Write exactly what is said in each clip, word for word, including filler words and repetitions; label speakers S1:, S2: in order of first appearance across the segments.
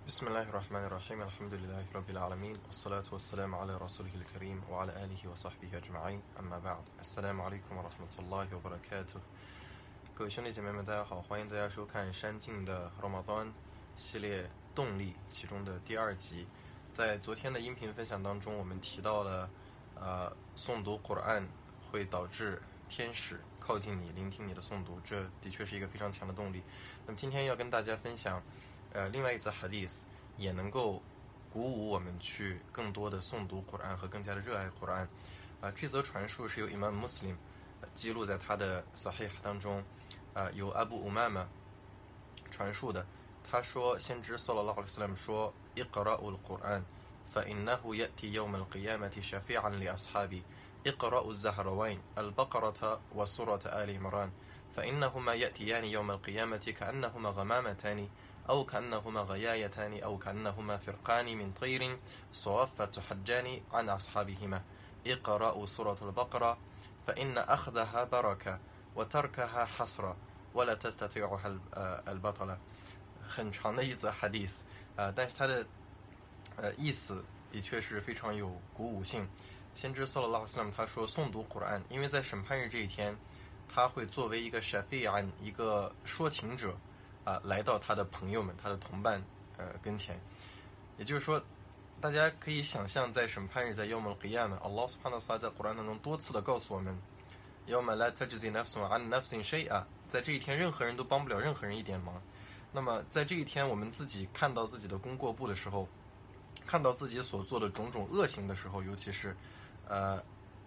S1: بسم الله الرحمن الرحيم الحمد لله رب العالمين والصلاة والسلام على رسوله الكريم وعلى آله وصحبه أجمعين أما بعد السلام عليكم ورحمة الله وبركاته 各位兄弟姐妹们，大家好，欢迎大家收看山静的 Ramadan 系列动力其中的第二集。在昨天的音频分享当中，我们提到了，呃，诵读 Quran 会导致天使靠近你，聆听你的诵读，这的确是一个非常强的动力。那么今天要跟大家分享，呃，另外一则 Hadith 也能够鼓舞我们去更多的诵读 Quran 和更加的热爱 Quran。啊、呃，这则传述是由 Imam Muslim、呃、记录在他的 Sahih 当中。呃，由 Abu Umama 传述的，他说，先知 sallallahu alaihi wasallam 说 اقرأوا القرآن فإنه يأتي يوم القيامة شفيعا لأصحابي اقرأوا الزهروين البقرة وسورة آل عمران فإنهما يأتيان يوم القيامة كأنهما غمامتان أو كأنهما غيايتان أو كأنهما فرقان من طير صوافة تحجان عن أصحابهما اقرأوا سورة البقرة فإن أخذها بركة وتركها حسرة ولا تستطيعها البطلة。 很长的一则 hadith， 呃，但是它的呃意思的确是非常有鼓舞性。先知 sallallahu alaihi wasallam 他说，诵读 Quran， 因为在审判日这一天，他会作为一个 shafi'an 一个说情者啊、呃，来到他的朋友们、他的同伴呃跟前。也就是说，大家可以想象，在审判日，在 Yawm al-Qiyamah， Allah subhanahu wa ta'ala 在 Quran 当中多次的告诉我们。يوم لا تجزي نفس عن نفس شيئا， 在这一天任何人都帮不了任何人一点忙。那么在这一天，我们自己看到自己的功过簿的时候，看到自己所做的种种恶行的时候，尤其是呃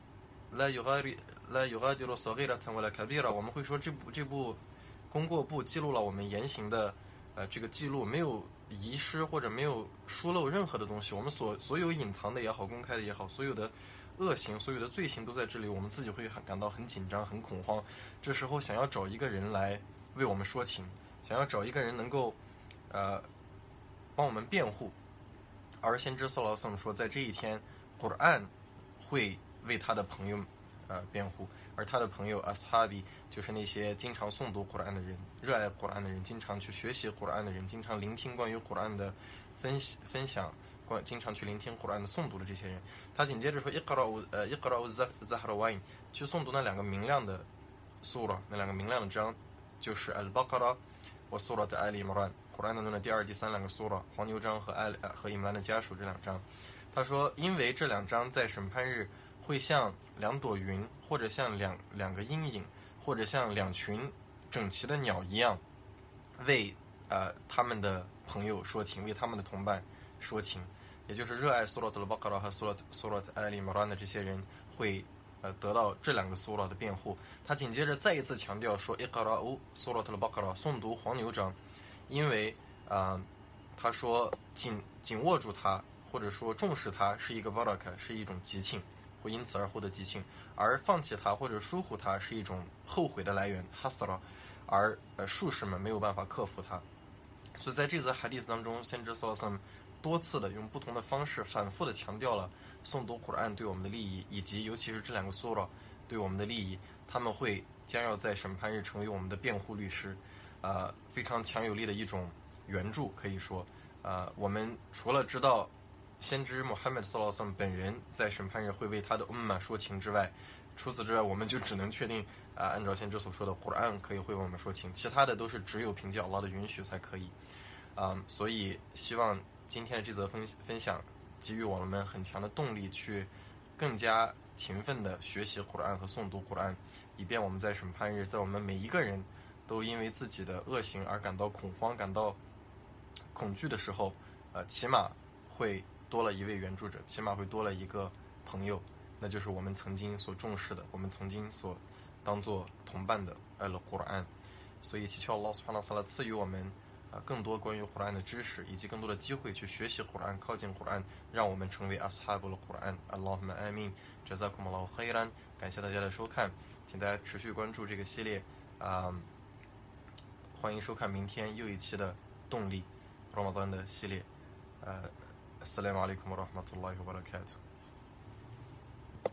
S1: لا يغادر لا يغادر صغيرة ولا كبيرة， 我们会说这部这部功过簿记录了我们言行的呃这个记录，没有遗失或者没有疏漏任何的东西。我们所所有隐藏的也好，公开的也好，所有的恶行、所有的罪行都在这里，我们自己会很感到很紧张、很恐慌。这时候想要找一个人来为我们说情，想要找一个人能够，呃，帮我们辩护。而先知 sallallahu alaihi wasallam 说，在这一天 ，Quran 会为他的朋友，呃，辩护。而他的朋友 ashabi 就是那些经常诵读 Quran 的人、热爱 Quran 的人、经常去学习 Quran 的人、经常聆听关于 Quran 的分分享。经常去聆听 Quran 的诵读的这些人，他紧接着说 اقرأوا 呃 اقرأوا الزهروين， 去诵读那两个明亮的 surah， 那两个明亮的章，就是 Al-Baqarah 和 Surah Al Imran， Quran 当中的第二、第三两个 surah， 黄牛章和 Al 和 Imran 的家属这两章。他说，因为这两章在审判日会像两朵云，或者像两两个阴影，或者像两群整齐的鸟一样，为呃他们的朋友说情，为他们的同伴说情。也就是热爱 Surah Al-Baqarah 和 Surah Surah Al Imran 的这些人会呃得到这两个 surah 的辩护。他紧接着再一次强调说 Iqra'u Surah Al-Baqarah， 诵读黄牛章，因为啊、呃、他说紧紧握住它或者说重视它是一个 barakah， 是一种吉庆，会因此而获得吉庆，而放弃它或者疏忽它是一种后悔的来源 hasra， 而呃术士们没有办法克服它。所以在这则 hadith 当中，先知 sallallahu alaihi wasallam 多次的用不同的方式反复的强调了诵读 Quran 对我们的利益，以及尤其是这两个 surah 对我们的利益，他们会将要在审判日成为我们的辩护律师，呃，非常强有力的一种援助。可以说，呃，我们除了知道先知 Muhammad sallallahu alaihi wasallam 本人在审判日会为他的 ummah 说情之外，除此之外，我们就只能确定啊、呃，按照先知所说的 Quran 可以会为我们说情，其他的都是只有凭借 Allah 的允许才可以。啊、呃，所以希望今天的这则分分享给予我们很强的动力，去更加勤奋的学习 Quran 和诵读 Quran， 以便我们在审判日，在我们每一个人都因为自己的恶行而感到恐慌、感到恐惧的时候，呃，起码会多了一位援助者，起码会多了一个朋友，那就是我们曾经所重视的，我们曾经所当做同伴的 Al-Quran。 所以祈求 Allah subhanahu wa ta'ala 赐予我们啊，更多关于 Quran 的知识，以及更多的机会去学习 Quran， 靠近 Quran， 让我们成为 Ashabul Quran。 Allahumma Amin。 Jazakumullahu khairan。 感谢大家的收看，请大家持续关注这个系列啊、呃，欢迎收看明天又一期的动力 Ramadan 的系列。呃 Assalamu alaikum wa rahmatullahi wa barakatuh。